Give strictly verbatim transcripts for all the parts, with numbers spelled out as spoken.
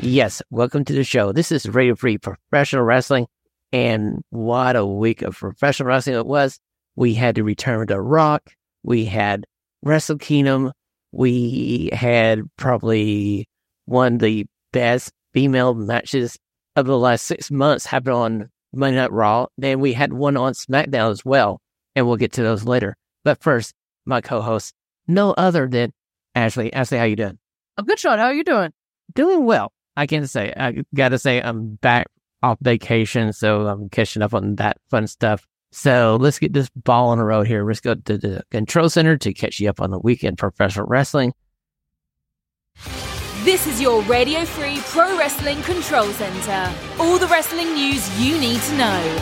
Yes, welcome to the show. This is Radio Free Professional Wrestling, and what a week of professional wrestling it was. We had to return to Rock. We had Wrestle Kingdom. We had probably one of the best female matches of the last six months happen on Monday Night Raw. Then we had one on SmackDown as well, and we'll get to those later. But first, my co-host, no other than Ashley. Ashley, how you doing? I'm good, Sean. How are you doing? Doing well. I can say, I gotta say, I'm back off vacation, so I'm catching up on that fun stuff. So let's get this ball on the road here. Let's go to the Control Center to catch you up on the weekend professional wrestling. This is your Radio Free Pro Wrestling Control Center. All the wrestling news you need to know.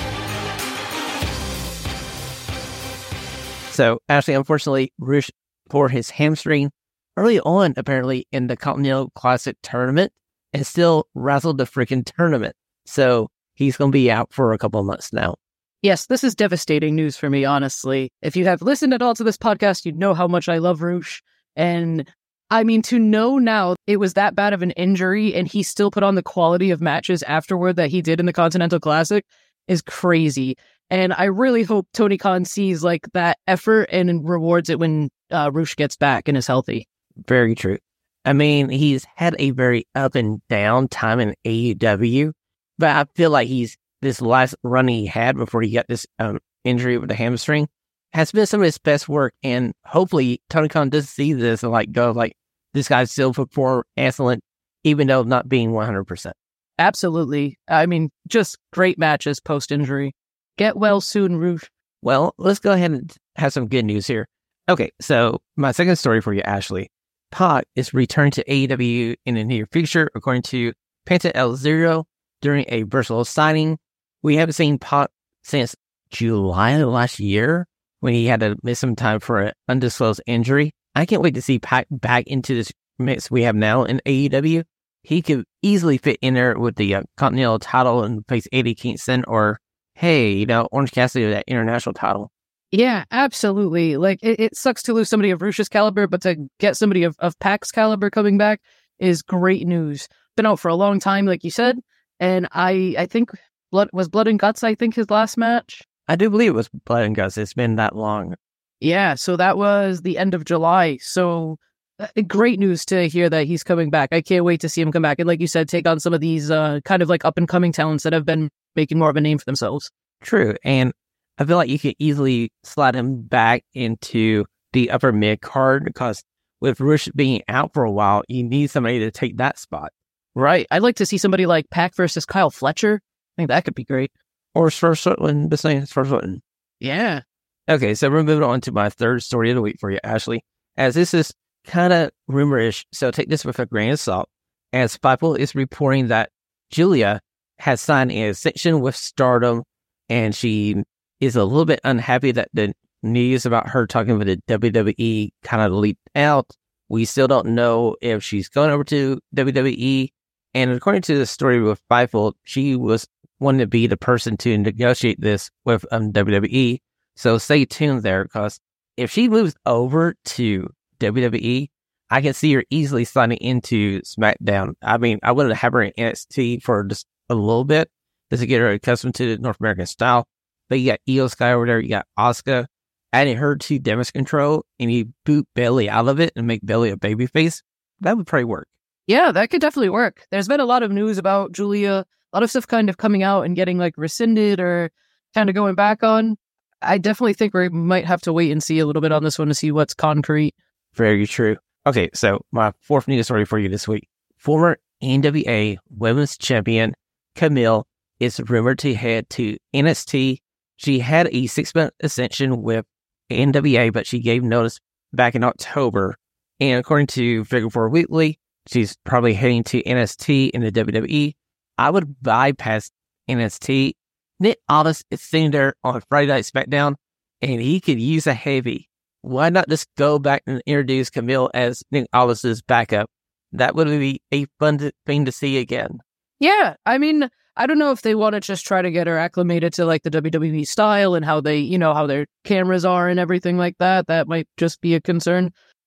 So, Ashley, unfortunately, Rush tore his hamstring early on, apparently, in the Continental Classic tournament, and still wrestled the freaking tournament. So he's going to be out for a couple of months now. Yes, this is devastating news for me, honestly. If you have listened at all to this podcast, you know how much I love Rush. And I mean, to know now it was that bad of an injury and he still put on the quality of matches afterward that he did in the Continental Classic is crazy. And I really hope Tony Khan sees like that effort and rewards it when uh, Rush gets back and is healthy. Very true. I mean, he's had a very up and down time in A E W, but I feel like he's this last run he had before he got this um, injury with the hamstring has been some of his best work. And hopefully Tony Khan does see this and like go like, this guy's still perform excellent, even though not being one hundred percent. Absolutely. I mean, just great matches post-injury. Get well soon, Rush. Well, let's go ahead and have some good news here. Okay, so my second story for you, Ashley. Pac is returned to A E W in the near future, according to Penta El Zero during a virtual signing. We haven't seen Pac since July of last year when he had to miss some time for an undisclosed injury. I can't wait to see Pac back into this mix we have now in A E W. He could easily fit in there with the uh, Continental title and face Eddie Kingston, or hey, you know, Orange Cassidy with that international title. Yeah, absolutely. Like, it, it sucks to lose somebody of Rush's caliber, but to get somebody of, of Pac's caliber coming back is great news. Been out for a long time, like you said, and I I think blood was Blood and Guts, I think, his last match. I do believe it was Blood and Guts. It's been that long. Yeah, so that was the end of July. So uh, great news to hear that he's coming back. I can't wait to see him come back. And like you said, take on some of these uh, kind of like up-and-coming talents that have been making more of a name for themselves. True, and I feel like you could easily slide him back into the upper mid card because with Rush being out for a while, you need somebody to take that spot. Right. I'd like to see somebody like Pac versus Kyle Fletcher. I think that could be great. Or Swerve Strickland, besides Swerve Strickland. Yeah. Okay, so we're moving on to my third story of the week for you, Ashley. As this is kind of rumorish, so take this with a grain of salt. As Fightful is reporting that Julia has signed an extension with Stardom, and she is a little bit unhappy that the news about her talking with the W W E kind of leaked out. We still don't know if she's going over to W W E. And according to the story with Fightful, she was wanting to be the person to negotiate this with um, W W E. So stay tuned there, because if she moves over to W W E, I can see her easily signing into SmackDown. I mean, I wanted to have her in N X T for just a little bit, just to get her accustomed to the North American style. But you got Io Sky over there, you got Asuka, adding her to Damage Control, and you boot Bayley out of it and make Bayley a babyface. That would probably work. Yeah, that could definitely work. There's been a lot of news about Julia, a lot of stuff kind of coming out and getting like rescinded or kind of going back on. I definitely think we might have to wait and see a little bit on this one to see what's concrete. Very true. Okay, so my fourth news story for you this week. Former N W A Women's Champion Camille is rumored to head to N X T. She had a six-month ascension with N W A, but she gave notice back in October. And according to Figure Four Weekly, she's probably heading to N X T in the W W E. I would bypass N X T. Nick Aldis is sitting there on Friday Night SmackDown, and he could use a heavy. Why not just go back and introduce Camille as Nick Aldis' backup? That would be a fun thing to see again. Yeah, I mean, I don't know if they want to just try to get her acclimated to like the W W E style and how they, you know, how their cameras are and everything like that. That might just be a concern.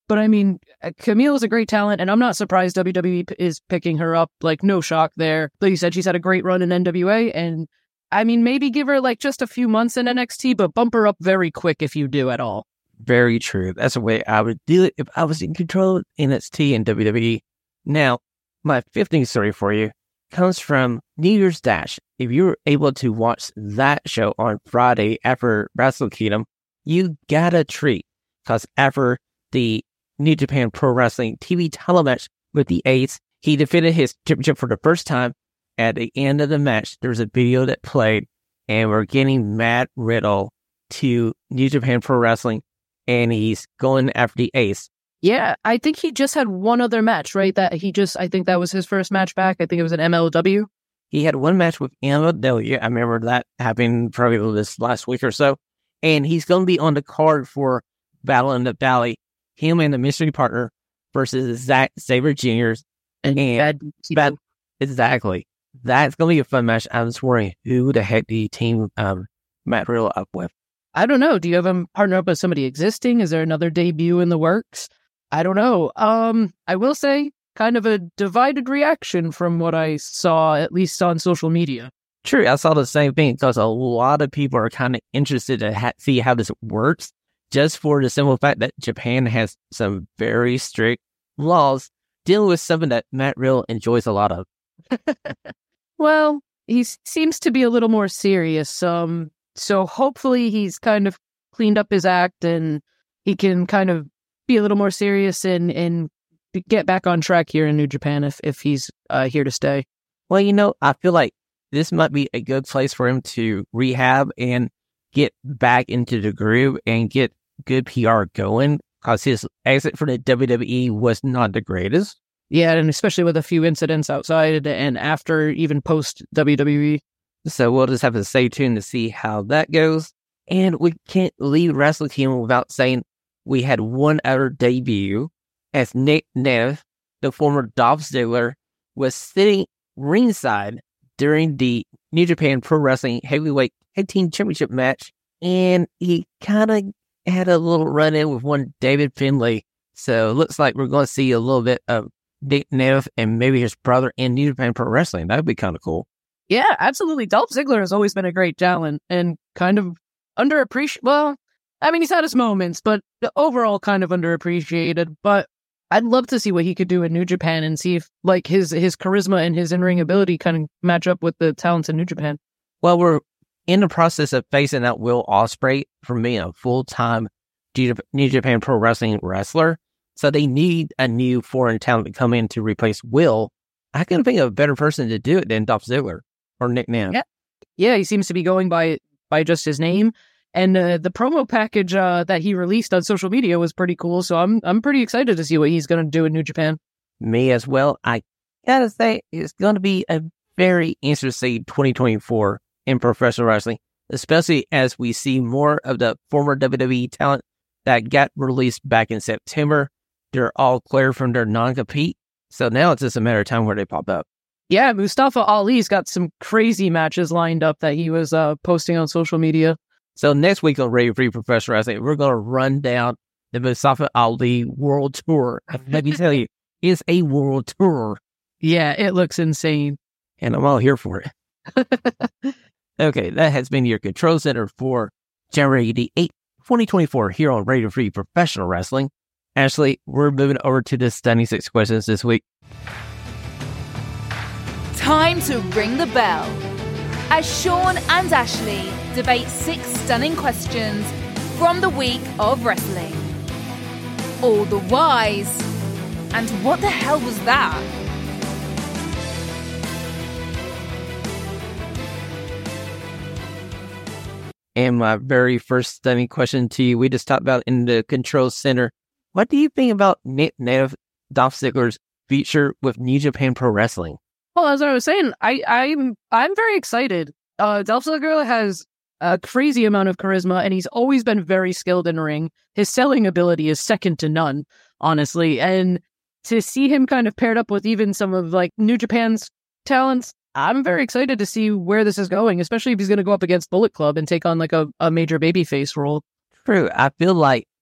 But I mean, Camille is a great talent, and I'm not surprised W W E is picking her up. Like, no shock there. Like you said, she's had a great run in N W A, and I mean, maybe give her like just a few months in N X T, but bump her up very quick if you do at all. Very true. That's the way I would do it if I was in control of N X T and W W E. Now, my fifth news story for you comes from New Year's Dash. If you were able to watch that show on Friday after Wrestle Kingdom, you got a treat. Because after the New Japan Pro Wrestling T V title match with the Ace, he defended his championship for the first time. At the end of the match, there was a video that played, and we're getting Matt Riddle to New Japan Pro Wrestling, and he's going after the Ace. Yeah, I think he just had one other match, right? That he just, I think that was his first match back. I think it was an M L W. He had one match with M L W. I remember that happened probably this last week or so. And he's going to be on the card for Battle in the Valley, him and the mystery partner versus Zack Sabre Junior And, and Bad, Bad, exactly. That's going to be a fun match. I'm just worrying who the heck do you team um, Matt Riddle up with? I don't know. Do you have him partner up with somebody existing? Is there another debut in the works? I don't know. Um, I will say, kind of a divided reaction from what I saw, at least on social media. True, I saw the same thing because a lot of people are kind of interested to ha- see how this works, just for the simple fact that Japan has some very strict laws dealing with something that Matt Riddle enjoys a lot of. Well, he seems to be a little more serious. Um, so hopefully he's kind of cleaned up his act and he can kind of be a little more serious and, and get back on track here in New Japan if, if he's uh, here to stay. Well, you know, I feel like this might be a good place for him to rehab and get back into the groove and get good P R going because his exit for the W W E was not the greatest. Yeah, and especially with a few incidents outside and after, even post W W E. So we'll just have to stay tuned to see how that goes. And we can't leave Wrestle Kingdom without saying we had one other debut as Nick Nemeth, the former Dolph Ziggler, was sitting ringside during the New Japan Pro Wrestling Heavyweight Tag Team Championship match. And he kind of had a little run-in with one David Finlay. So it looks like we're going to see a little bit of Nick Nemeth and maybe his brother in New Japan Pro Wrestling. That would be kind of cool. Yeah, absolutely. Dolph Ziggler has always been a great talent and kind of underappreciated. Well, I mean, he's had his moments, but overall kind of underappreciated. But I'd love to see what he could do in New Japan and see if like his, his charisma and his in-ring ability kind of match up with the talents in New Japan. Well, we're in the process of phasing out Will Ospreay from being a full-time New Japan Pro Wrestling wrestler. So they need a new foreign talent to come in to replace Will. I couldn't think of a better person to do it than Dolph Ziggler or Nick Nemeth. Yeah, yeah, he seems to be going by by just his name. And uh, the promo package uh, that he released on social media was pretty cool. So I'm I'm pretty excited to see what he's going to do in New Japan. Me as well. I gotta say, it's going to be a very interesting twenty twenty-four in professional wrestling, especially as we see more of the former W W E talent that got released back in September. They're all clear from their non-compete. So now it's just a matter of time where they pop up. Yeah, Mustafa Ali's got some crazy matches lined up that he was uh, posting on social media. So next week on Radio Free Professional Wrestling, we're going to run down the Mustafa Ali World Tour. Let me tell you, it's a world tour. Yeah, it looks insane. And I'm all here for it. Okay, that has been your Control Center for January the eighth, twenty twenty-four here on Radio Free Professional Wrestling. Ashley, we're moving over to the Stunning Six Questions this week. Time to ring the bell. As Sean and Ashley debate six stunning questions from the week of wrestling. All the whys. And what the hell was that? And my very first stunning question to you, we just talked about in the Control Center. What do you think about Nick Nemeth, Dolph Ziggler's feature with New Japan Pro Wrestling? Well, as I was saying, I, I'm I'm very excited. Uh, Dolph Ziggler has a crazy amount of charisma, and he's always been very skilled in the ring. His selling ability is second to none, honestly. And to see him kind of paired up with even some of like New Japan's talents, I'm very excited to see where this is going, especially if he's going to go up against Bullet Club and take on like a, a major babyface role. True. I feel like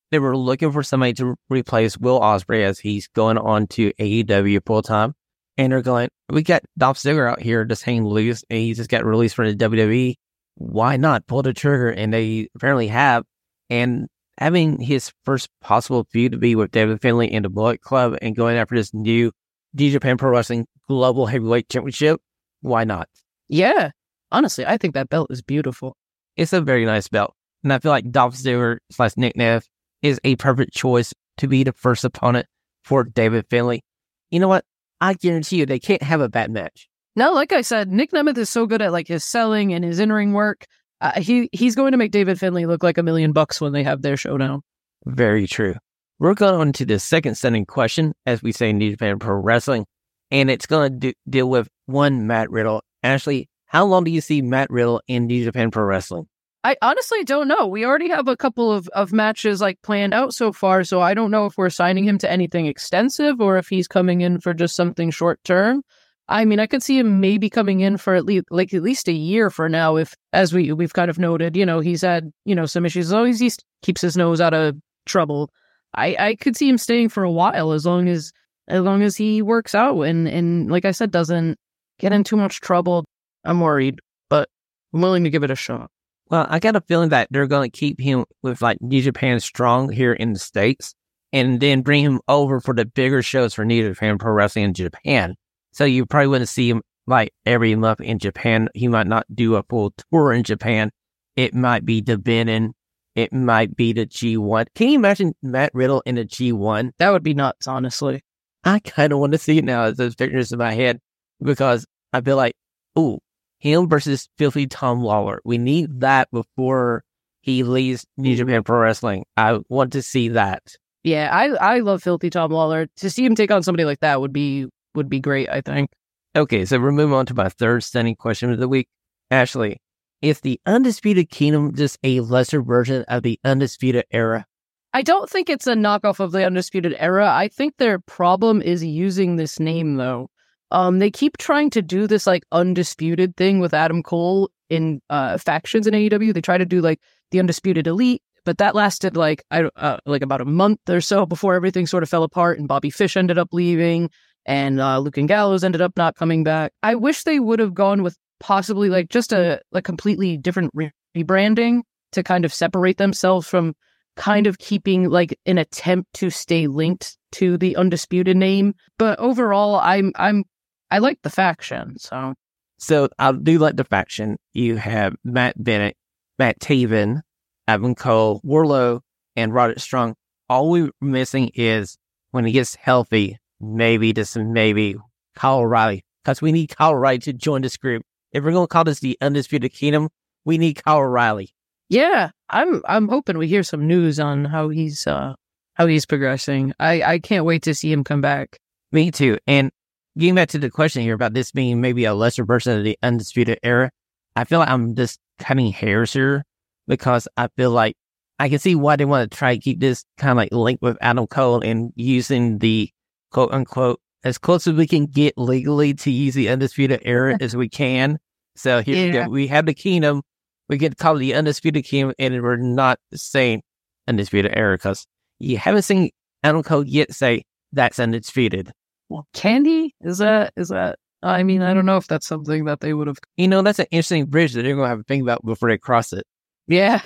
they were looking for somebody to replace Will Ospreay as he's going on to A E W full time. And they're going, we got Dolph Ziggler out here just hanging loose, and he just got released from the W W E. Why not pull the trigger? And they apparently have. And having his first possible feud to be with David Finlay in the Bullet Club and going after this new New Japan Pro Wrestling Global Heavyweight Championship, why not? Yeah. Honestly, I think that belt is beautiful. It's a very nice belt. And I feel like Dolph Ziggler slash Nick Neff is a perfect choice to be the first opponent for David Finlay. You know what? I guarantee you they can't have a bad match. No, like I said, Nick Nemeth is so good at like his selling and his in-ring work. Uh, he he's going to make David Finlay look like a million bucks when they have their showdown. Very true. We're going on to the second stunning question, as we say in New Japan Pro Wrestling, and it's going to do, deal with one Matt Riddle. Ashley, how long do you see Matt Riddle in New Japan Pro Wrestling? I honestly don't know. We already have a couple of, of matches like planned out so far, so I don't know if we're signing him to anything extensive or if he's coming in for just something short term. I mean, I could see him maybe coming in for at least like at least a year for now. If, as we we've kind of noted, you know, he's had you know some issues. As long as he keeps his nose out of trouble, I, I could see him staying for a while as long as as long as he works out and and like I said, doesn't get in too much trouble. I'm worried, but I'm willing to give it a shot. Well, I got a feeling that they're going to keep him with like New Japan Strong here in the States, and then bring him over for the bigger shows for New Japan Pro Wrestling in Japan. So you probably wouldn't see him like every month in Japan. He might not do a full tour in Japan. It might be the Benin. It might be the G one. Can you imagine Matt Riddle in the G one? That would be nuts, honestly. I kind of want to see it now as those pictures in my head, because I feel like, ooh, him versus Filthy Tom Lawler. We need that before he leaves New Japan Pro Wrestling. I want to see that. Yeah, I I love Filthy Tom Lawler. To see him take on somebody like that would be would be great, I think. Okay, so we're moving on to my third stunning question of the week. Ashley, is the Undisputed Kingdom just a lesser version of the Undisputed Era? I don't think it's a knockoff of the Undisputed Era. I think their problem is using this name, though. Um, they keep trying to do this like Undisputed thing with Adam Cole in uh, factions in A E W. They try to do like the Undisputed Elite, but that lasted like I uh, like about a month or so before everything sort of fell apart and Bobby Fish ended up leaving and uh, Luke and Gallows ended up not coming back. I wish they would have gone with possibly like just a like completely different re- rebranding to kind of separate themselves from kind of keeping like an attempt to stay linked to the Undisputed name. But overall, I'm I'm I like the faction. So so I do like the faction. You have Matt Bennett, Matt Taven, Adam Cole, Wardlow, and Roderick Strong. All we're missing is when he gets healthy, maybe just maybe Kyle O'Reilly, because we need Kyle O'Reilly to join this group. If we're going to call this the Undisputed Kingdom, we need Kyle O'Reilly. Yeah, I'm I'm hoping we hear some news on how he's uh how he's progressing. I, I can't wait to see him come back. Me too. And getting back to the question here about this being maybe a lesser version of the Undisputed Era, I feel like I'm just cutting hairs here, because I feel like I can see why they want to try to keep this kind of like linked with Adam Cole and using the quote unquote as close as we can get legally to use the Undisputed Era as we can. So here yeah. we go. We have the Kingdom. We get to call it the Undisputed Kingdom, and we're not saying Undisputed Era because you haven't seen Adam Cole yet say that's undisputed. Well, can he? Is that is that? I mean, I don't know if that's something that they would have. You know, that's an interesting bridge that they're going to have to think about before they cross it. Yeah,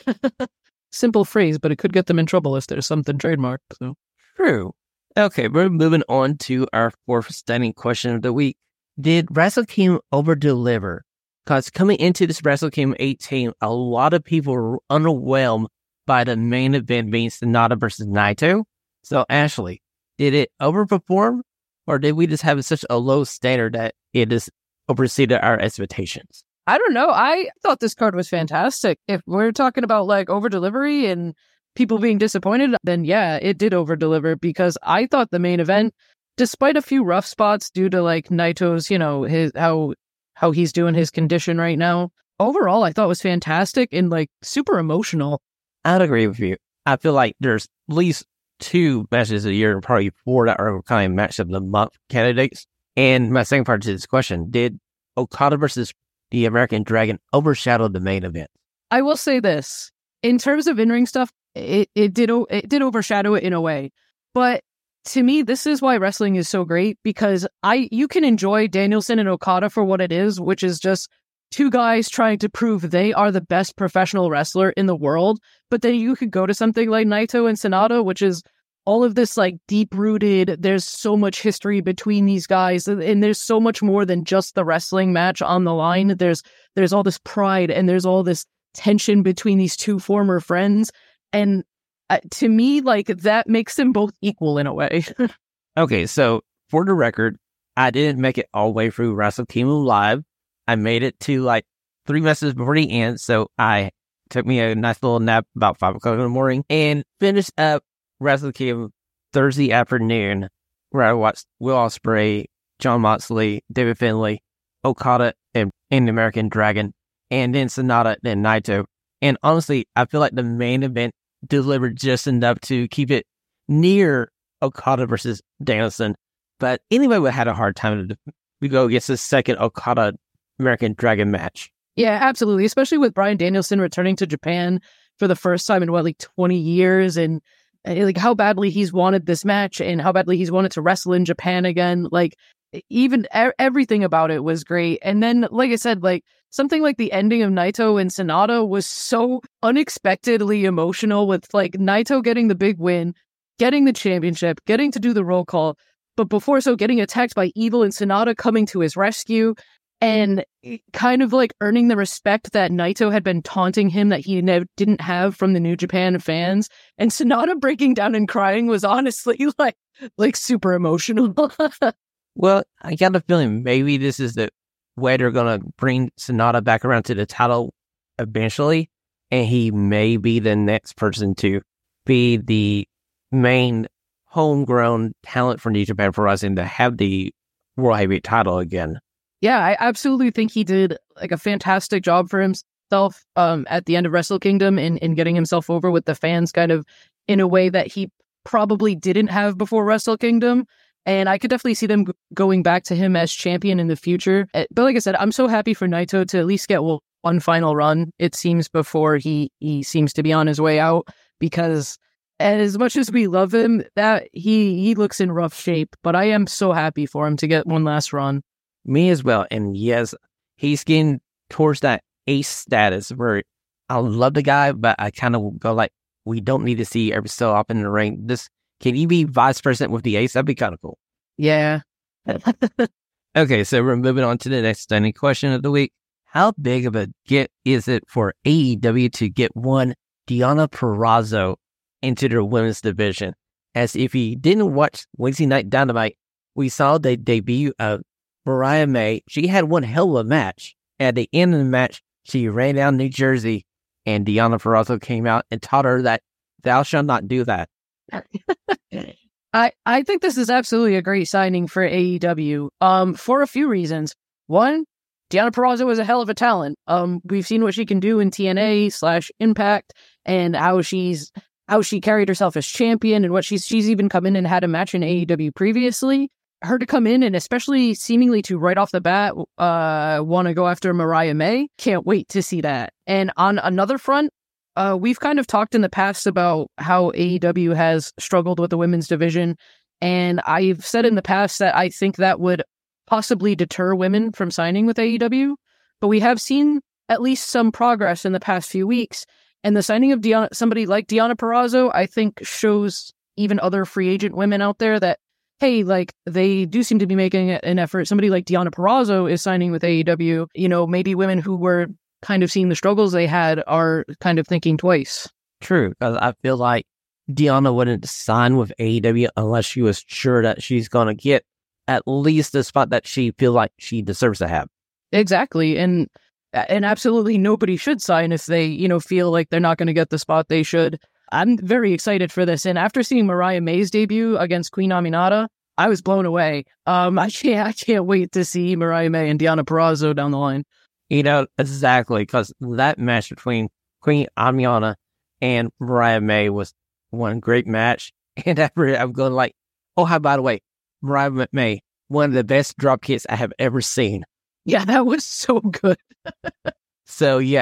simple phrase, but it could get them in trouble if there's something trademarked. So true. Okay, we're moving on to our fourth stunning question of the week. Did Wrestle Kingdom over deliver? Because coming into this Wrestle Kingdom eighteen, a lot of people were underwhelmed by the main event being Sonata versus Naito. So, Ashley, did it overperform, or did we just have such a low standard that it just overseeded our expectations? I don't know. I thought this card was fantastic. If we're talking about like over delivery and people being disappointed, then yeah, it did over deliver, because I thought the main event, despite a few rough spots due to like Naito's, you know, his how how he's doing his condition right now, overall I thought was fantastic and like super emotional. I'd agree with you. I feel like there's at least two matches a year and probably four that are kind of match of the month candidates. And my second part to this question, did Okada versus the American Dragon overshadow the main event? I will say this. In terms of in-ring stuff, it, it did o- it did overshadow it in a way. But to me, this is why wrestling is so great, because I you can enjoy Danielson and Okada for what it is, which is just two guys trying to prove they are the best professional wrestler in the world. But then you could go to something like Naito and Sonata, which is all of this like deep rooted. There's so much history between these guys, and, and there's so much more than just the wrestling match on the line. There's there's all this pride and there's all this tension between these two former friends. And uh, to me, like, that makes them both equal in a way. Okay, so for the record, I didn't make it all the way through Wrestle Kingdom Live. I made it to like three messages before the end, so I took me a nice little nap about five o'clock in the morning and finished up Wrestle Kingdom Thursday afternoon, where I watched Will Ospreay, Jon Moxley, David Finlay, Okada, and, and the American Dragon, and then Sonata and Naito. And honestly, I feel like the main event delivered just enough to keep it near Okada versus Danielson. But anyway, we had a hard time to we go against the second Okada American Dragon match. Yeah, absolutely. Especially with Bryan Danielson returning to Japan for the first time in what, like twenty years, and, and like how badly he's wanted this match and how badly he's wanted to wrestle in Japan again. Like even e- everything about it was great. And then, like I said, like something like the ending of Naito and Sonata was so unexpectedly emotional, with like Naito getting the big win, getting the championship, getting to do the roll call, but before so getting attacked by Evil and Sonata coming to his rescue, and kind of like earning the respect that Naito had been taunting him that he ne- didn't have from the New Japan fans. And Sonata breaking down and crying was honestly like like super emotional. Well, I got a feeling maybe this is the way they're going to bring Sonata back around to the title eventually, and he may be the next person to be the main homegrown talent for New Japan Pro Wrestling to have the World Heavyweight title again. Yeah, I absolutely think he did like a fantastic job for himself um, at the end of Wrestle Kingdom in, in getting himself over with the fans kind of in a way that he probably didn't have before Wrestle Kingdom. And I could definitely see them g- going back to him as champion in the future. Uh, But like I said, I'm so happy for Naito to at least get well, one final run, it seems, before he, he seems to be on his way out. Because as much as we love him, that he, he looks in rough shape. But I am so happy for him to get one last run. Me as well. And yes, he's getting towards that ace status where I love the guy, but I kind of go like, we don't need to see every so often in the ring. This Can you be vice president with the ace? That'd be kind of cool. Yeah. Okay, so we're moving on to the next stunning question of the week. How big of a get is it for A E W to get one Deonna Purrazzo into their women's division? As if you didn't watch Wednesday Night Dynamite, we saw the debut of Mariah May. She had one hell of a match. At the end of the match, she ran down New Jersey, and Deonna Purrazzo came out and taught her that thou shalt not do that. I, I think this is absolutely a great signing for A E W um, for a few reasons. One, Deonna Purrazzo is a hell of a talent. Um, we've seen what she can do in T N A slash Impact, and how she's how she carried herself as champion, and what she's she's even come in and had a match in A E W previously. Her to come in and especially seemingly to right off the bat uh, want to go after Mariah May. Can't wait to see that. And on another front, Uh, we've kind of talked in the past about how A E W has struggled with the women's division, and I've said in the past that I think that would possibly deter women from signing with A E W, but we have seen at least some progress in the past few weeks, and the signing of Deonna, somebody like Deonna Purrazzo, I think shows even other free agent women out there that, hey, like, they do seem to be making an effort. Somebody like Deonna Purrazzo is signing with A E W. You know, maybe women who were kind of seeing the struggles they had are kind of thinking twice. True, because I feel like Deonna wouldn't sign with A E W unless she was sure that she's going to get at least the spot that she feel like she deserves to have. Exactly, and and absolutely nobody should sign if they, you know, feel like they're not going to get the spot they should. I'm very excited for this, and after seeing Mariah May's debut against Queen Aminata, I was blown away. Um, I can't, I can't wait to see Mariah May and Deonna Purrazzo down the line. You know, exactly, because that match between Queen Aminata and Mariah May was one great match. And after I'm going like, oh, how by the way, Mariah May, one of the best drop kicks I have ever seen. Yeah, that was so good. So, yeah,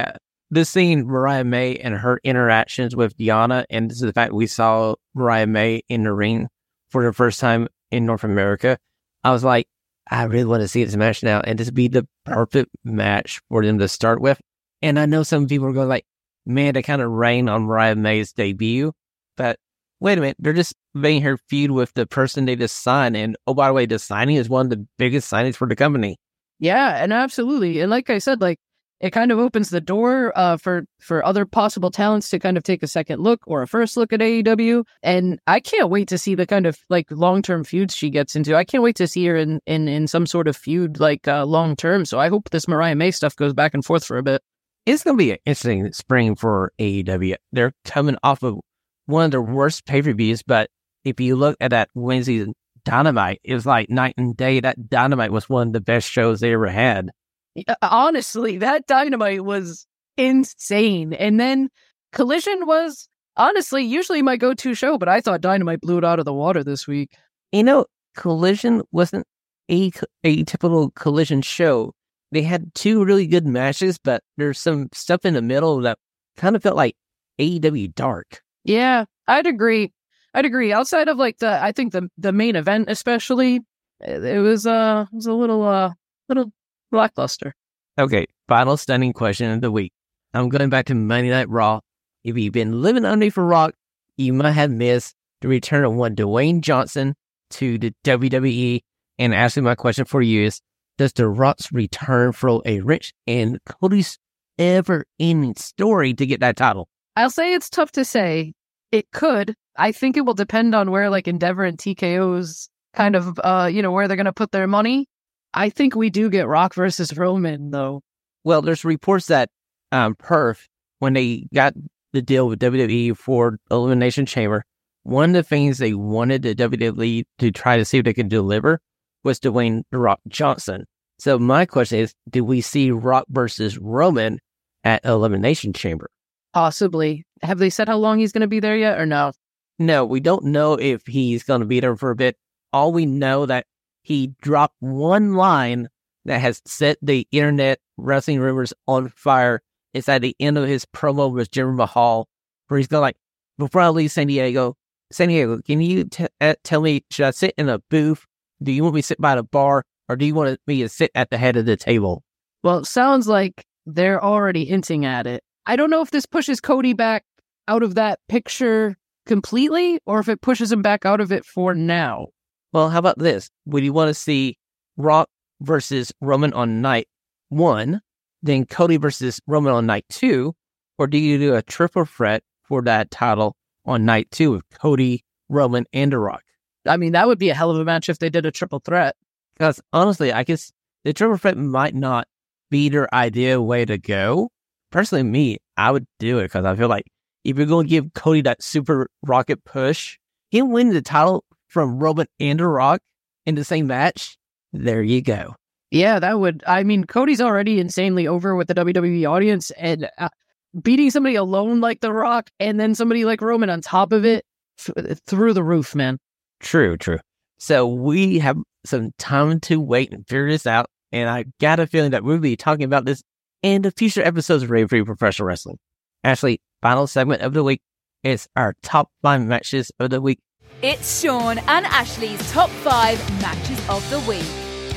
this scene, Mariah May and her interactions with Deonna, and this is the fact we saw Mariah May in the ring for the first time in North America. I was like, I really want to see this match now, and this would be the perfect match for them to start with. And I know some people are going like, man, they kind of rain on Mariah May's debut, but wait a minute, they're just making her feud with the person they just signed. And oh, by the way, the signing is one of the biggest signings for the company. Yeah, and absolutely. And like I said, like, it kind of opens the door uh, for, for other possible talents to kind of take a second look or a first look at A E W. And I can't wait to see the kind of like long-term feuds she gets into. I can't wait to see her in, in, in some sort of feud like uh, long-term. So I hope this Mariah May stuff goes back and forth for a bit. It's going to be an interesting spring for A E W. They're coming off of one of their worst pay-per-views, but if you look at that Wednesday Dynamite, it was like night and day. That Dynamite was one of the best shows they ever had. Honestly, that Dynamite was insane. And then Collision was, honestly, usually my go-to show, but I thought Dynamite blew it out of the water this week. You know, Collision wasn't a, a typical Collision show. They had two really good matches, but there's some stuff in the middle that kind of felt like A E W Dark. Yeah, I'd agree. I'd agree. Outside of like the, I think the the main event especially, it was uh, it was a little uh, little lackluster. Okay, final stunning question of the week. I'm going back to Monday Night Raw. If you've been living underneath a rock, you might have missed the return of one Dwayne Johnson to the W W E. And actually, my question for you is, does The Rock's return throw a rich and Cody's ever-ending story to get that title? I'll say it's tough to say. It could. I think it will depend on where like Endeavor and T K O's kind of, uh, you know, where they're going to put their money. I think we do get Rock versus Roman, though. Well, there's reports that um, Perth, when they got the deal with W W E for Elimination Chamber, one of the things they wanted the W W E to try to see if they could deliver was Dwayne The Rock Johnson. So my question is, do we see Rock versus Roman at Elimination Chamber? Possibly. Have they said how long he's going to be there yet, or no? No, we don't know if he's going to be there for a bit. All we know that he dropped one line that has set the internet wrestling rumors on fire. It's at the end of his promo with Jinder Mahal, where he's going like, before I leave San Diego, San Diego, can you t- uh, tell me, should I sit in a booth? Do you want me to sit by the bar, or do you want me to sit at the head of the table? Well, it sounds like they're already hinting at it. I don't know if this pushes Cody back out of that picture completely, or if it pushes him back out of it for now. Well, how about this? Would you want to see Rock versus Roman on night one, then Cody versus Roman on night two, or do you do a triple threat for that title on night two with Cody, Roman, and The Rock? I mean, that would be a hell of a match if they did a triple threat. Because honestly, I guess the triple threat might not be their ideal way to go. Personally, me, I would do it because I feel like if you're going to give Cody that super rocket push, him win the title from Roman and The Rock in the same match, there you go. Yeah, that would, I mean, Cody's already insanely over with the W W E audience, and uh, beating somebody alone like The Rock and then somebody like Roman on top of it, f- through the roof, man. True, true. So we have some time to wait and figure this out, and I got a feeling that we'll be talking about this in the future episodes of Rave Free Professional Wrestling. Ashley, final segment of the week is our top five matches of the week. It's Sean and Ashley's top five matches of the week.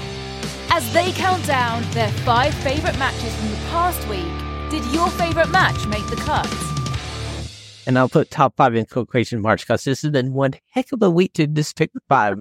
As they count down their five favourite matches from the past week, did your favourite match make the cut? And I'll put top five in quotation marks because this has been one heck of a week to just pick the five.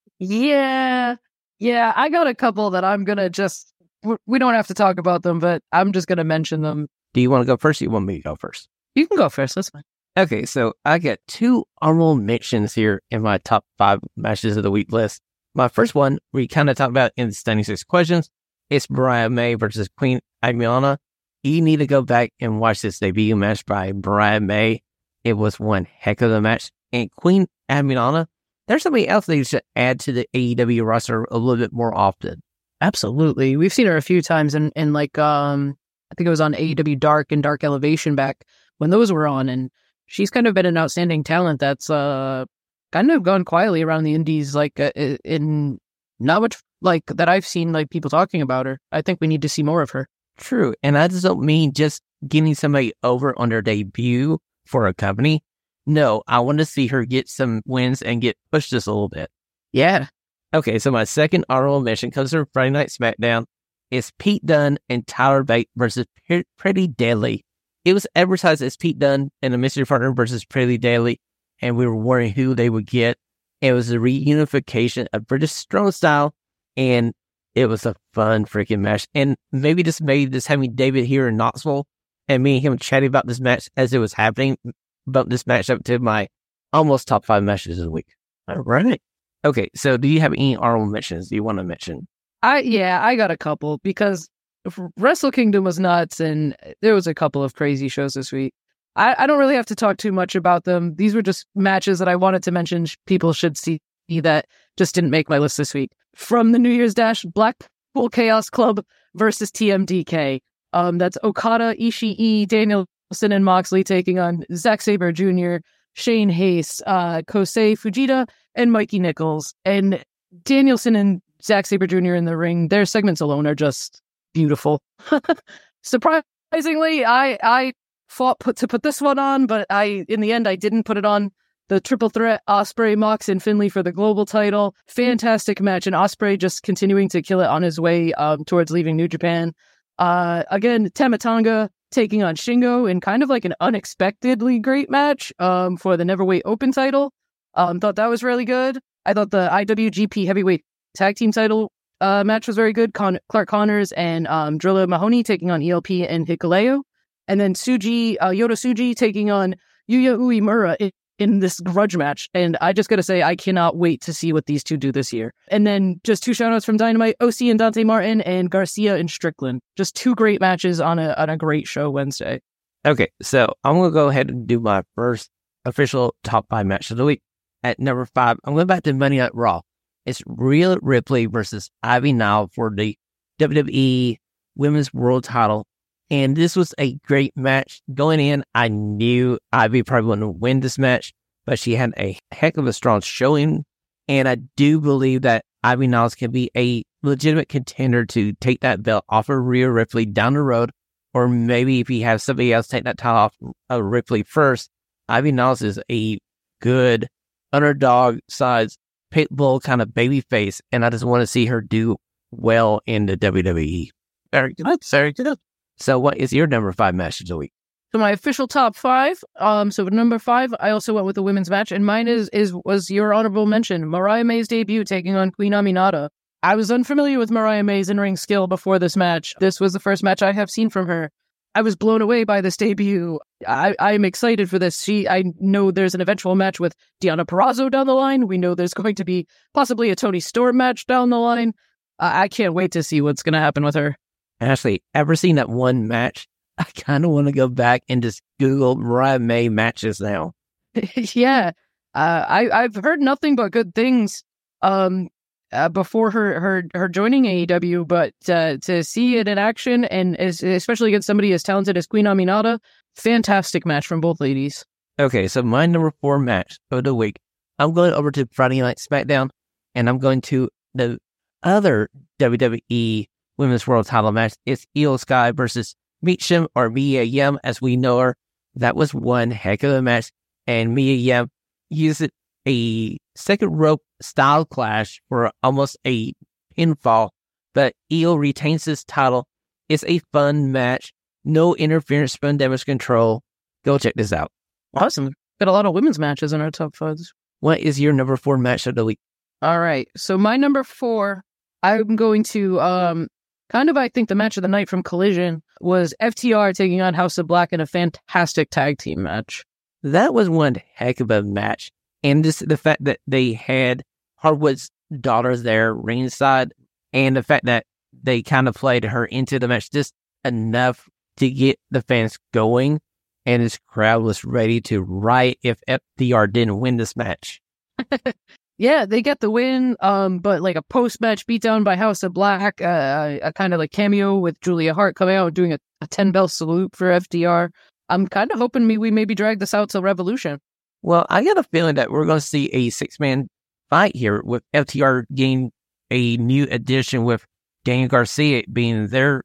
Yeah. Yeah, I got a couple that I'm going to just, we don't have to talk about them, but I'm just going to mention them. Do you want to go first or you want me to go first? You can go first, that's fine. Okay, so I got two honorable mentions here in my top five matches of the week list. My first one, we kind of talked about in the Stunning Six Questions, it's Mariah May versus Queen Amiana. You need to go back and watch this debut match by Mariah May. It was one heck of a match. And Queen Amiana, there's somebody else they should add to the A E W roster a little bit more often. Absolutely. We've seen her a few times in, in like, um, I think it was on A E W Dark and Dark Elevation back when those were on. And she's kind of been an outstanding talent that's uh, kind of gone quietly around the indies, like uh, in not much like that I've seen like people talking about her. I think we need to see more of her. True. And I just don't mean just getting somebody over on their debut for a company. No, I want to see her get some wins and get pushed just a little bit. Yeah. Okay, so my second honorable mention comes from Friday Night SmackDown. It's Pete Dunne and Tyler Bate versus P- Pretty Deadly. It was advertised as Pete Dunne and a mystery partner versus Pretty Deadly, and we were wondering who they would get. It was a reunification of British Strong Style, and it was a fun freaking match. And maybe just maybe just having David here in Knoxville and me and him chatting about this match as it was happening, bumped this match up to my almost top five matches of the week. All right. Okay, so do you have any honorable mentions do you want to mention? I yeah, I got a couple because Wrestle Kingdom was nuts and there was a couple of crazy shows this week. I, I don't really have to talk too much about them. These were just matches that I wanted to mention people should see that just didn't make my list this week. From the New Year's Dash, Blackpool Chaos Club versus T M D K. Um, that's Okada, Ishii, Danielson, and Moxley taking on Zack Sabre Junior, Shane Hayes, uh, Kosei Fujita, and Mikey Nichols. And Danielson and Zack Sabre Junior in the ring, their segments alone are just beautiful. Surprisingly, I I fought put, to put this one on, but I in the end I didn't put it on. The triple threat, Ospreay, Mox, and Finlay for the global title. Fantastic match, and Ospreay just continuing to kill it on his way um, towards leaving New Japan. Uh, again, Tama Tonga taking on Shingo in kind of like an unexpectedly great match um, for the Neverweight Open title. Um, thought that was really good. I thought the I W G P Heavyweight Tag Team title uh, match was very good. Con- Clark Connors and um, Drilla Mahoney taking on E L P and Hikuleo. And then Tsuji, uh, Yota Tsuji taking on Yuya Uemura in, in this grudge match. And I just got to say, I cannot wait to see what these two do this year. And then just two shout outs from Dynamite, O C and Dante Martin, and Garcia and Strickland. Just two great matches on a, on a great show Wednesday. Okay, so I'm going to go ahead and do my first official top five match of the week. At number five, I'm going back to Monday Night Raw. It's Rhea Ripley versus Ivy Nile for the W W E Women's World Title. And this was a great match. Going in, I knew Ivy probably wouldn't win this match, but she had a heck of a strong showing. And I do believe that Ivy Niles can be a legitimate contender to take that belt off of Rhea Ripley down the road. Or maybe if you have somebody else take that title off of Ripley first, Ivy Niles is a good underdog size pit bull kind of baby face. And I just want to see her do well in the W W E. Very good. Very good. So what is your number five match of the week? So my official top five. Um, so number five, I also went with the women's match, and mine is is was your honorable mention, Mariah May's debut taking on Queen Aminata. I was unfamiliar with Mariah May's in-ring skill before this match. This was the first match I have seen from her. I was blown away by this debut. I I'm excited for this. She I know there's an eventual match with Deonna Purrazzo down the line. We know there's going to be possibly a Toni Storm match down the line. Uh, I can't wait to see what's going to happen with her. Ashley, ever seen that one match? I kind of want to go back and just Google Mariah May matches now. yeah, uh, I I've heard nothing but good things um uh, before her her her joining A E W, but uh, to see it in action and as, especially against somebody as talented as Queen Aminata, fantastic match from both ladies. Okay, so my number four match of the week, I'm going over to Friday Night SmackDown, and I'm going to the other W W E Women's World Title match. It's Io Sky versus Meechum, or Mia Yim as we know her. That was one heck of a match, and Mia Yim used a second rope style clash for almost a pinfall, but Io retains his title. It's a fun match. No interference from damage control. Go check this out. Awesome. Got a lot of women's matches in our top fives. What is your number four match of the week? All right. So my number four, I'm going to um kind of, I think, the match of the night from Collision was F T R taking on House of Black in a fantastic tag team match. That was one heck of a match. And just the fact that they had Hardwood's daughter there ringside, and the fact that they kind of played her into the match just enough to get the fans going, and this crowd was ready to riot if F T R didn't win this match. Yeah, they get the win, um, but like a post-match beatdown by House of Black, uh, a, a kind of like cameo with Julia Hart coming out and doing a, a ten-bell salute for F T R. I'm kind of hoping me we maybe drag this out till Revolution. Well, I got a feeling that we're going to see a six-man fight here with F T R getting a new addition with Daniel Garcia being their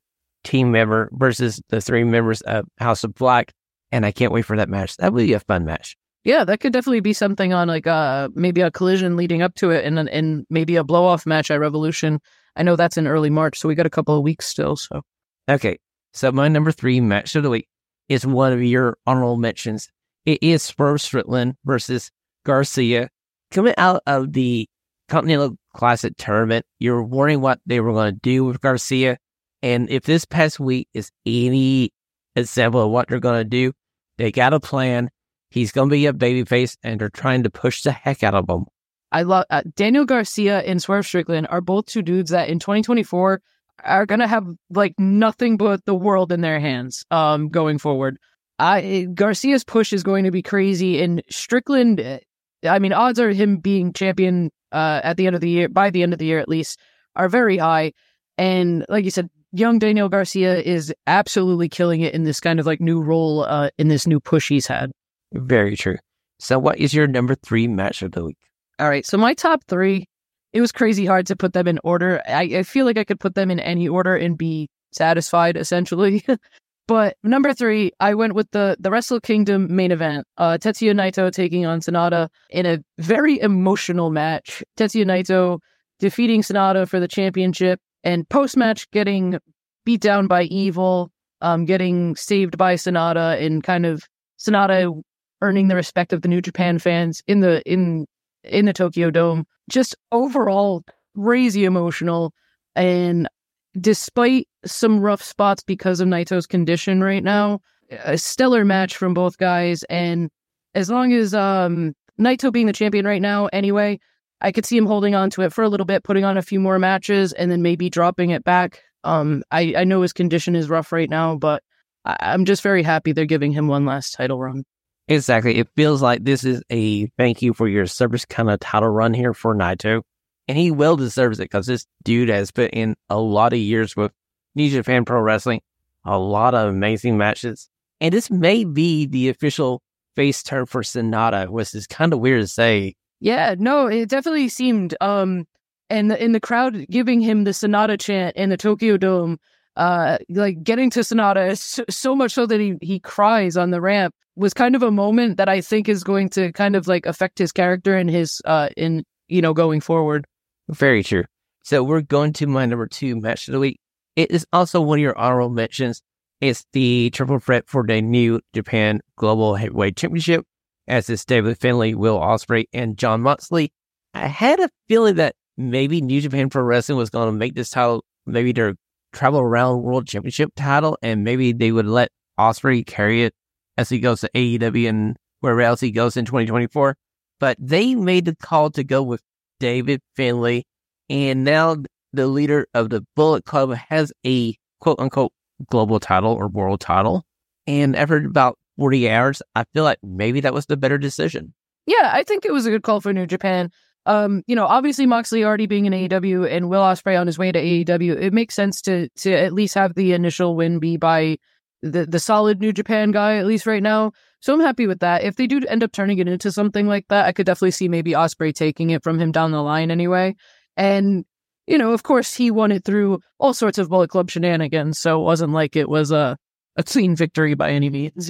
team member versus the three members of House of Black. And I can't wait for that match. That would be a fun match. Yeah, that could definitely be something on like uh maybe a Collision leading up to it, and and maybe a blow off match at Revolution. I know that's in early March, so we got a couple of weeks still. So okay, so my number three match of the week is one of your honorable mentions. It is Swerve Strickland versus Garcia. Coming out of the Continental Classic tournament, you're wondering what they were going to do with Garcia, and if this past week is any example of what they're going to do, they got a plan. He's going to be a babyface, and they're trying to push the heck out of him. I love uh, Daniel Garcia and Swerve Strickland are both two dudes that in twenty twenty-four are going to have like nothing but the world in their hands um, going forward. I, Garcia's push is going to be crazy, and Strickland, I mean, odds are him being champion uh, at the end of the year, by the end of the year at least, are very high. And like you said, young Daniel Garcia is absolutely killing it in this kind of like new role, uh, in this new push he's had. Very true. So what is your number three match of the week? All right. So my top three, it was crazy hard to put them in order. I, I feel like I could put them in any order and be satisfied, essentially. But number three, I went with the, the Wrestle Kingdom main event. Uh, Tetsuya Naito taking on Sanada in a very emotional match. Tetsuya Naito defeating Sanada for the championship, and post-match getting beat down by Evil, um, getting saved by Sanada, and kind of Sanada earning the respect of the New Japan fans in the in in the Tokyo Dome. Just overall crazy emotional, and despite some rough spots because of Naito's condition right now, a stellar match from both guys. And as long as um Naito being the champion right now anyway, I could see him holding on to it for a little bit, putting on a few more matches, and then maybe dropping it back. Um, I, I know his condition is rough right now, but I, I'm just very happy they're giving him one last title run. Exactly. It feels like this is a thank you for your service kind of title run here for Naito. And he well deserves it, because this dude has put in a lot of years with New Japan Pro Wrestling, a lot of amazing matches. And this may be the official face turn for Sanada, which is kind of weird to say. Yeah, no, it definitely seemed. Um, and in the crowd giving him the Sanada chant in the Tokyo Dome, uh, like getting to Sanada so, so much so that he, he cries on the ramp, was kind of a moment that I think is going to kind of like affect his character and his, uh, in, you know, going forward. Very true. So we're going to my number two match of the week. It is also one of your honorable mentions. It's the triple threat for the New Japan Global Heavyweight Championship, as it's David Finlay, Will Ospreay, and Jon Moxley. I had a feeling that maybe New Japan Pro Wrestling was going to make this title maybe their Travel Around World Championship title, and maybe they would let Ospreay carry it as he goes to A E W and wherever else he goes in twenty twenty-four. But they made the call to go with David Finlay, and now the leader of the Bullet Club has a quote-unquote global title or world title. And after about forty hours, I feel like maybe that was the better decision. Yeah, I think it was a good call for New Japan. Um, you know, obviously Moxley already being in A E W and Will Ospreay on his way to A E W, it makes sense to to at least have the initial win be by the, the solid New Japan guy, at least right now. So I'm happy with that. If they do end up turning it into something like that, I could definitely see maybe Ospreay taking it from him down the line anyway. And, you know, of course, he won it through all sorts of Bullet Club shenanigans, so it wasn't like it was a, a clean victory by any means.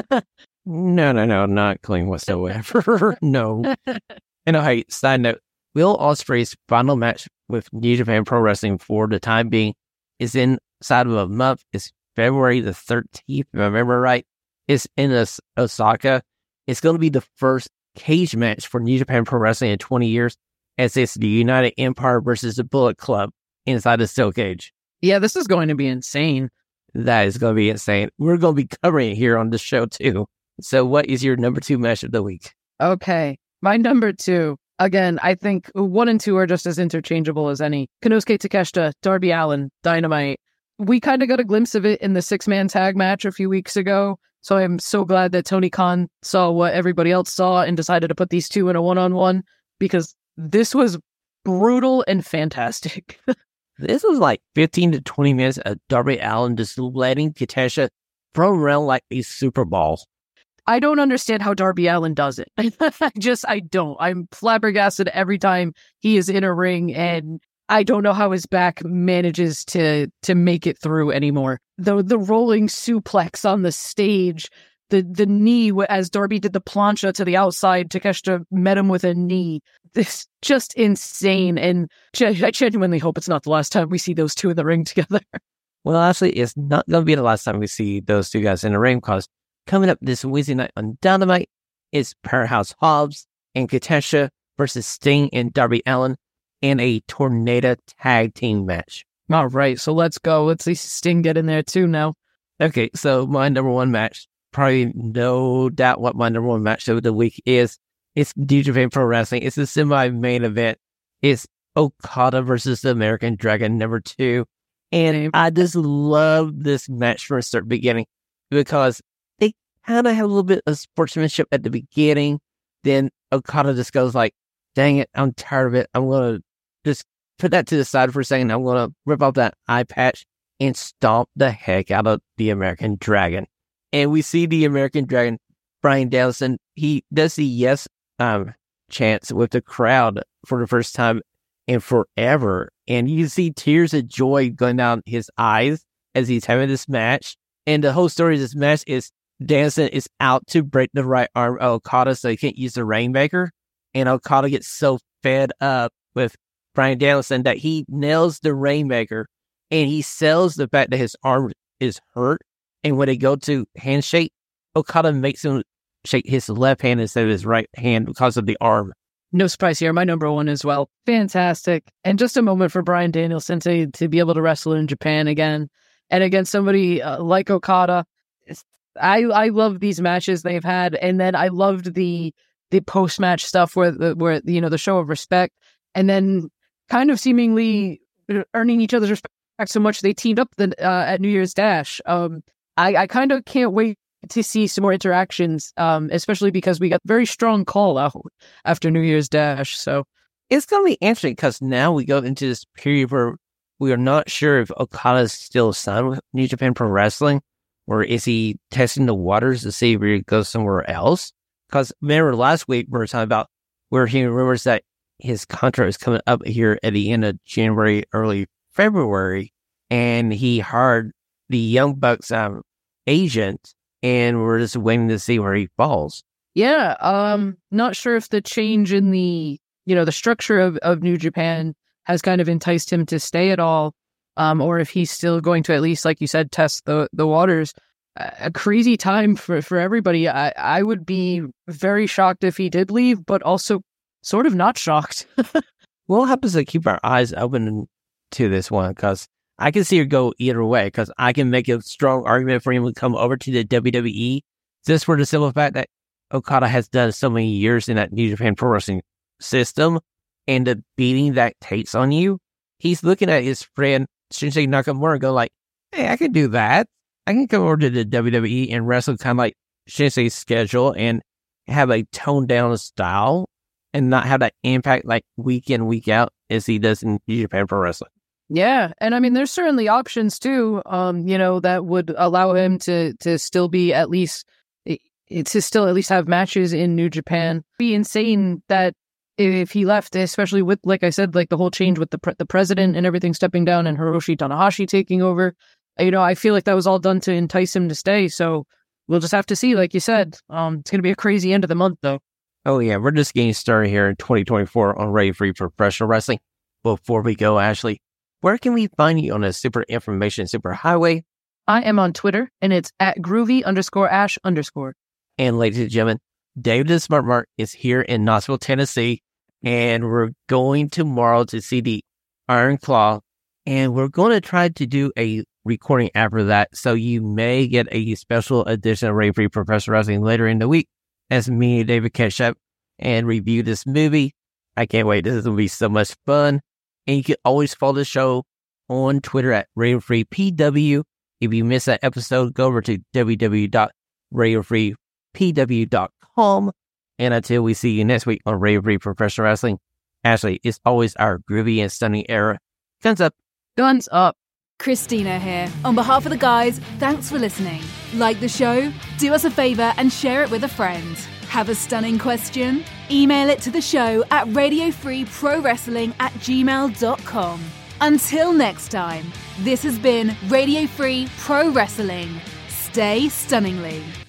No, no, no, not clean whatsoever. No. And oh, hey, side note, Will Ospreay's final match with New Japan Pro Wrestling for the time being is inside of a month. It's February the thirteenth, if I remember right. It's in Os- Osaka. It's going to be the first cage match for New Japan Pro Wrestling in twenty years, as it's the United Empire versus the Bullet Club inside the steel cage. Yeah, this is going to be insane. That is going to be insane. We're going to be covering it here on the show, too. So what is your number two match of the week? Okay, my number two. Again, I think one and two are just as interchangeable as any. Konosuke Takeshita, Darby Allin, Dynamite. We kind of got a glimpse of it in the six-man tag match a few weeks ago. So I'm so glad that Tony Khan saw what everybody else saw and decided to put these two in a one-on-one, because this was brutal and fantastic. This was like fifteen to twenty minutes of Darby Allin just letting Takeshita throw around like a Super Bowl. I don't understand how Darby Allin does it. I just, I don't. I'm flabbergasted every time he is in a ring, and I don't know how his back manages to to make it through anymore. The the rolling suplex on the stage, the the knee as Darby did the plancha to the outside, Takeshita met him with a knee. This just insane, and I genuinely hope it's not the last time we see those two in the ring together. Well, actually, it's not going to be the last time we see those two guys in the ring, because coming up this Wednesday night on Dynamite is Powerhouse Hobbs and Katasha versus Sting and Darby Allin in a Tornado tag team match. All right, so let's go. Let's see Sting get in there too now. Okay, so my number one match, probably no doubt what my number one match of the week is. It's New Japan Pro Wrestling. It's the semi-main event. It's Okada versus the American Dragon number two. And I just love this match from start to beginning, because they kind of have a little bit of sportsmanship at the beginning. Then Okada just goes like, dang it, I'm tired of it. I'm going to just put that to the side for a second. I'm going to rip off that eye patch and stomp the heck out of the American Dragon. And we see the American Dragon, Bryan Danielson, he does the yes um, chants with the crowd for the first time in forever. And you see tears of joy going down his eyes as he's having this match. And the whole story of this match is Danielson is out to break the right arm of Okada so he can't use the Rainmaker. And Okada gets so fed up with Bryan Danielson that he nails the Rainmaker, and he sells the fact that his arm is hurt. And when they go to handshake, Okada makes him shake his left hand instead of his right hand because of the arm. No surprise here. My number one as well. Fantastic. And just a moment for Bryan Danielson to, to be able to wrestle in Japan again. And against somebody uh, like Okada. I I love these matches they've had. And then I loved the the post-match stuff where, the, where you know, the show of respect. And then kind of seemingly earning each other's respect so much they teamed up the, uh, at New Year's Dash. Um, I, I kind of can't wait to see some more interactions, um, especially because we got very strong call out after New Year's Dash. So it's going to be interesting, because now we go into this period where we are not sure if Okada is still signed with New Japan Pro Wrestling, or is he testing the waters to see if he goes somewhere else? Because remember last week we were talking about, we were hearing rumors that his contract is coming up here at the end of January, early February, and he hired the Young Bucks um, agent, and we're just waiting to see where he falls. Yeah, um, not sure if the change in the, you know, the structure of, of New Japan has kind of enticed him to stay at all, um, or if he's still going to at least, like you said, test the, the waters. A crazy time for, for everybody. I, I would be very shocked if he did leave, but also sort of not shocked. We'll have to keep our eyes open to this one, because I can see it go either way, because I can make a strong argument for him to come over to the W W E just for the simple fact that Okada has done so many years in that New Japan Pro Wrestling system, and the beating that takes on you. He's looking at his friend Shinsuke Nakamura and go like, hey, I can do that. I can come over to the W W E and wrestle kind of like Shinsuke's schedule and have a toned down style and not have that impact like week in, week out as he does in New Japan Pro Wrestling. Yeah, and I mean, there's certainly options too, um, you know, that would allow him to to still be at least, to still at least have matches in New Japan. It'd be insane that if he left, especially with, like I said, like the whole change with the pre- the president and everything stepping down and Hiroshi Tanahashi taking over. You know, I feel like that was all done to entice him to stay. So we'll just have to see, like you said. Um, it's going to be a crazy end of the month, though. Oh, yeah. We're just getting started here in twenty twenty-four on Ready Free Professional Wrestling. Before we go, Ashley, where can we find you on the Super Information Super Highway? I am on Twitter, and it's at groovy underscore ash underscore. And ladies and gentlemen, David the Smart Mark is here in Knoxville, Tennessee, and we're going tomorrow to see the Iron Claw, and we're going to try to do a recording after that, so you may get a special edition of Ready Free Professional Wrestling later in the week as me and David catch up and review this movie. I can't wait. This is going to be so much fun. And you can always follow the show on Twitter at Radio Free P W. If you missed that episode, go over to w w w dot radio free p w dot com. And until we see you next week on Radio Free Professional Wrestling, Ashley, it's always our groovy and stunning era. Guns up. Guns up. Christina here. On behalf of the guys, thanks for listening. Like the show? Do us a favour and share it with a friend. Have a stunning question? Email it to the show at radio free pro wrestling at gmail dot com. Until next time, this has been Radio Free Pro Wrestling. Stay stunningly.